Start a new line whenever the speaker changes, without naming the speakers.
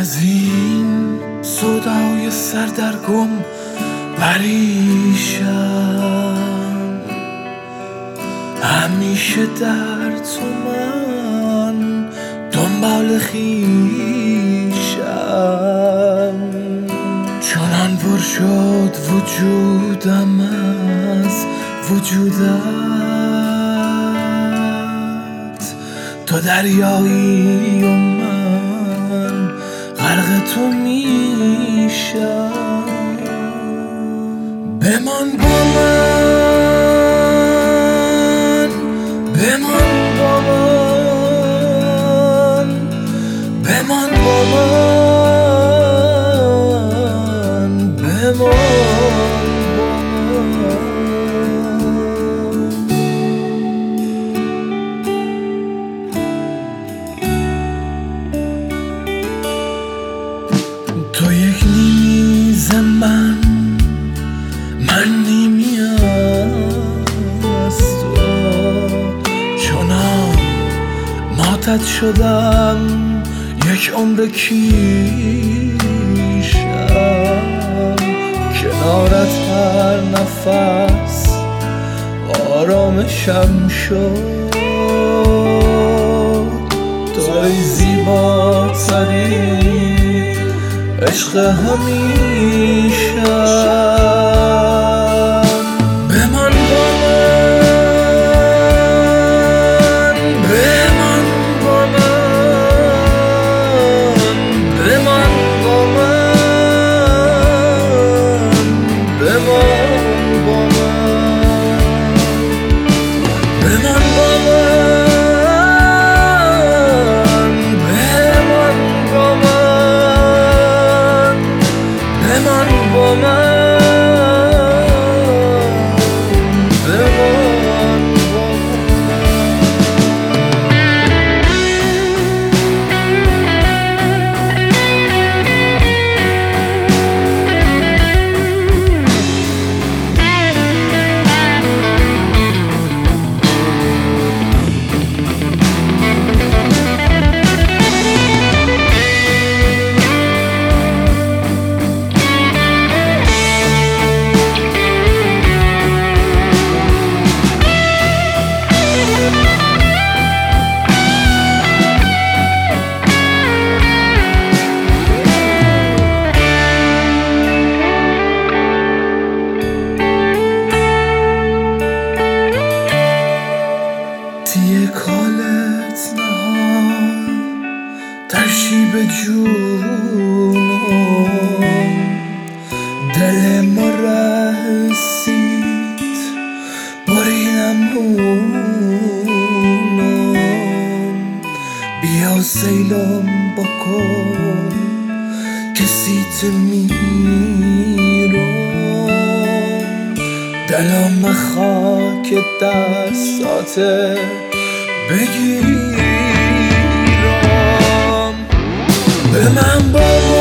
از این صدای سردرگم پریشم، همیشه در تو من دنبال خویشم. چنان پر شد وجودم از وجودت، تو دریایی و من غرق تو میشم. بمان با من، بمان با من، بمان با من، بمان با من. تو یک نیمی ز من نیمی از تو، چنان ماتت شدم یک عمر کیشم. کنارت هر نفس آرامشم شد، توی زیباترین عشق همیشم. بمان با من، بمان با من، بمان با من، بمان با من، بمان با من، بمان با من، بمان با من. کالت نهان در شیب جونم، دل ما رسید بریدم اونم. بیا سیلم بکن کسی تو میرم، دلم خاک دستاته بگیرم. به من با